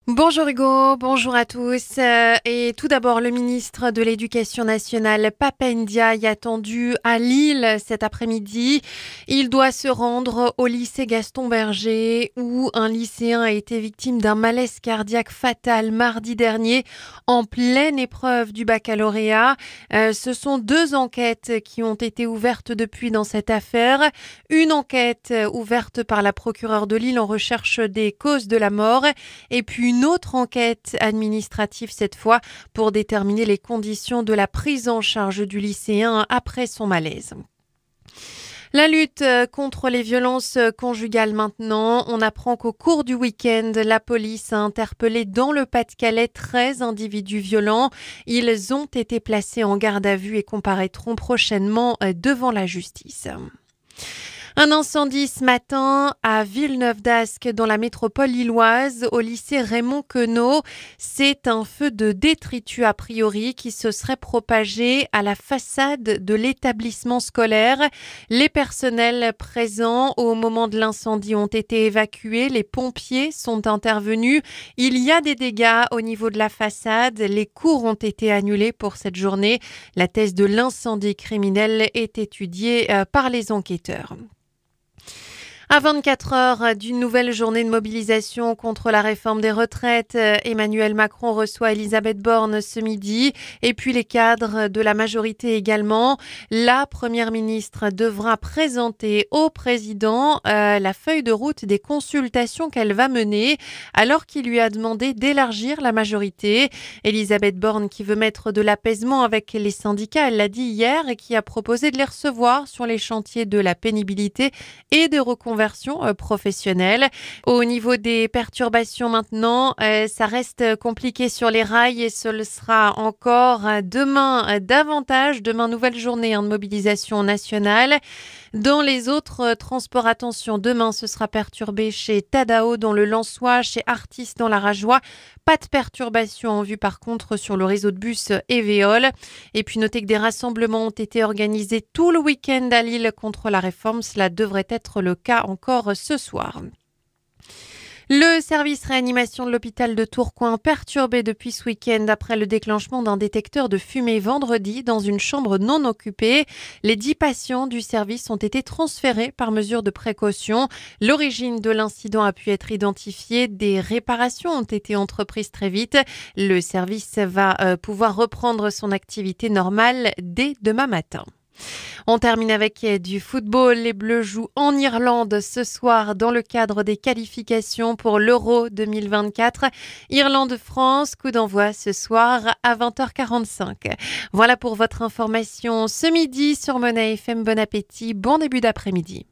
Bonjour Hugo, bonjour à tous. Et tout d'abord, le ministre de l'Éducation nationale, Pap Ndiaye, attendu à Lille cet après-midi. Il doit se rendre au lycée Gaston Berger où un lycéen a été victime d'un malaise cardiaque fatal mardi dernier en pleine épreuve du baccalauréat. Ce sont deux enquêtes qui ont été ouvertes depuis dans cette affaire. Une enquête ouverte par la procureure de Lille en recherche des causes de la mort et puis une autre enquête administrative cette fois pour déterminer les conditions de la prise en charge du lycéen après son malaise. La lutte contre les violences conjugales maintenant. On apprend qu'au cours du week-end, la police a interpellé dans le Pas-de-Calais 13 individus violents. Ils ont été placés en garde à vue et comparaîtront prochainement devant la justice. Un incendie ce matin à Villeneuve-d'Ascq dans la métropole lilloise au lycée Raymond Queneau. C'est un feu de détritus a priori qui se serait propagé à la façade de l'établissement scolaire. Les personnels présents au moment de l'incendie ont été évacués. Les pompiers sont intervenus. Il y a des dégâts au niveau de la façade. Les cours ont été annulés pour cette journée. La thèse de l'incendie criminel est étudiée par les enquêteurs. À 24 heures d'une nouvelle journée de mobilisation contre la réforme des retraites, Emmanuel Macron reçoit Elisabeth Borne ce midi et puis les cadres de la majorité également. La première ministre devra présenter au président la feuille de route des consultations qu'elle va mener alors qu'il lui a demandé d'élargir la majorité. Elisabeth Borne qui veut mettre de l'apaisement avec les syndicats, elle l'a dit hier, et qui a proposé de les recevoir sur les chantiers de la pénibilité et de reconversion professionnelle. Au niveau des perturbations maintenant, ça reste compliqué sur les rails et ce le sera encore demain davantage. Demain, nouvelle journée de mobilisation nationale. Dans les autres transports, attention, demain ce sera perturbé chez Tadao dans le Lensois, chez Artis dans la Rajoie. Pas de perturbation en vue par contre sur le réseau de bus Eveol. Et puis notez que des rassemblements ont été organisés tout le week-end à Lille contre la réforme. Cela devrait être le cas encore ce soir. Le service réanimation de l'hôpital de Tourcoing perturbé depuis ce week-end après le déclenchement d'un détecteur de fumée vendredi dans une chambre non occupée. Les 10 patients du service ont été transférés par mesure de précaution. L'origine de l'incident a pu être identifiée. Des réparations ont été entreprises très vite. Le service va pouvoir reprendre son activité normale dès demain matin. On termine avec du football. Les Bleus jouent en Irlande ce soir dans le cadre des qualifications pour l'Euro 2024. Irlande-France, coup d'envoi ce soir à 20h45. Voilà pour votre information ce midi sur Mona FM. Bon appétit, bon début d'après-midi.